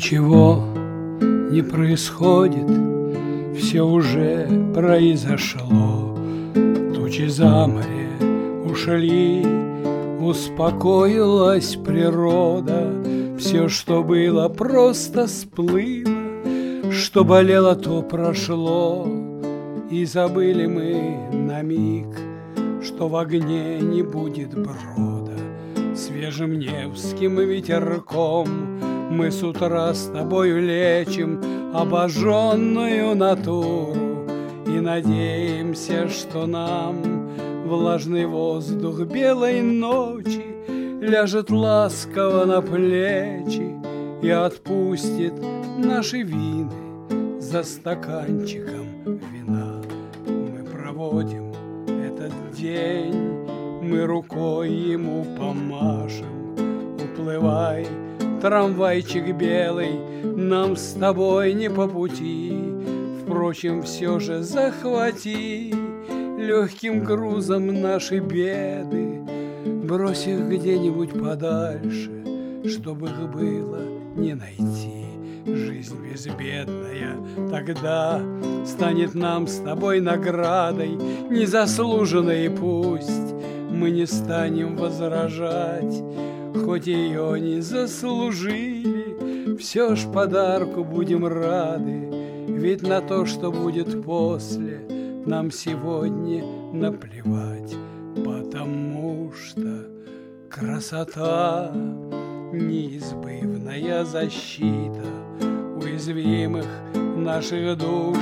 Ничего не происходит, все уже произошло. Тучи за море ушли, успокоилась природа. Все, что было, просто сплыло, что болело, то прошло. И забыли мы на миг, что в огне не будет брода. Свежим невским ветерком мы с утра с тобою лечим обожженную натуру и надеемся, что нам влажный воздух белой ночи ляжет ласково на плечи и отпустит наши вины за стаканчиком вина. Мы проводим этот день, мы рукой ему помашем. Уплывай, трамвайчик белый, нам с тобой не по пути. Впрочем, все же захвати легким грузом наши беды, брось их где-нибудь подальше, чтобы их было не найти. Жизнь безбедная тогда станет нам с тобой наградой, незаслуженной, пусть мы не станем возражать, хоть ее не заслужили, все ж подарку будем рады, ведь на то, что будет после, нам сегодня наплевать, потому что красота — неизбывная защита уязвимых наших душ,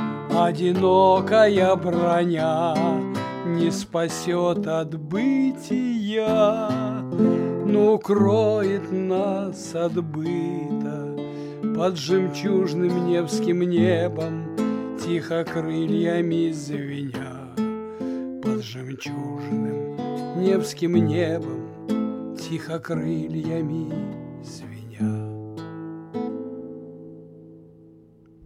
одинокая броня не спасет от бытия, но укроет нас от быта под жемчужным невским небом, тихо крыльями звеня. Под жемчужным невским небом, тихо крыльями звеня.